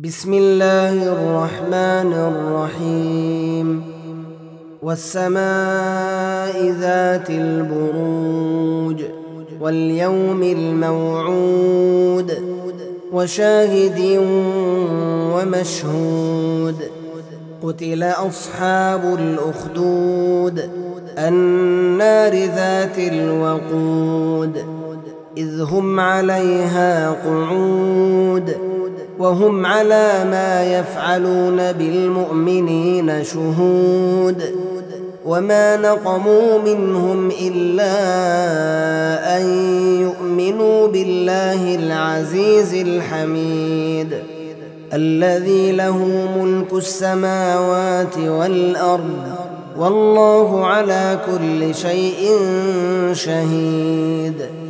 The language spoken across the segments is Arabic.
بسم الله الرحمن الرحيم والسماء ذات البروج واليوم الموعود وشاهد ومشهود قتل أصحاب الأخدود النار ذات الوقود إذ هم عليها قعود وهم على ما يفعلون بالمؤمنين شهود وما نقموا منهم إلا أن يؤمنوا بالله العزيز الحميد الذي له ملك السماوات والأرض والله على كل شيء شهيد.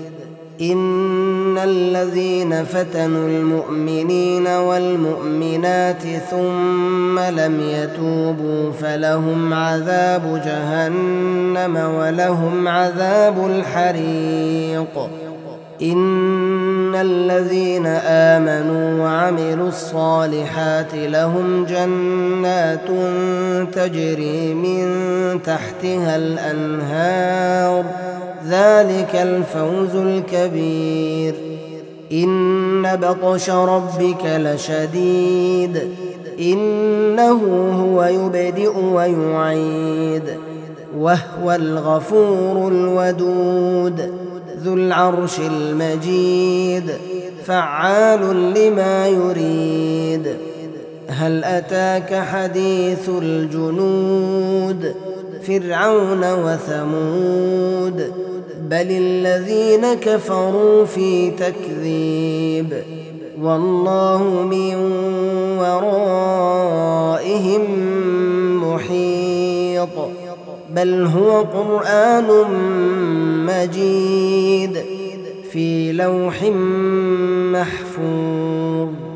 إن الذين فتنوا المؤمنين والمؤمنات ثم لم يتوبوا فلهم عذاب جهنم ولهم عذاب الحريق. إن الذين آمنوا وعملوا الصالحات لهم جنات تجري من تحتها الأنهار ذلك الفوز الكبير. إن بطش ربك لشديد إنه هو يبدئ ويعيد وهو الغفور الودود ذو العرش المجيد فعال لما يريد. هل أتاك حديث الجنود فرعون وثمود بل الذين كفروا في تكذيب والله من ورائهم محيط بل هو قرآن مجيد في لوح محفوظ.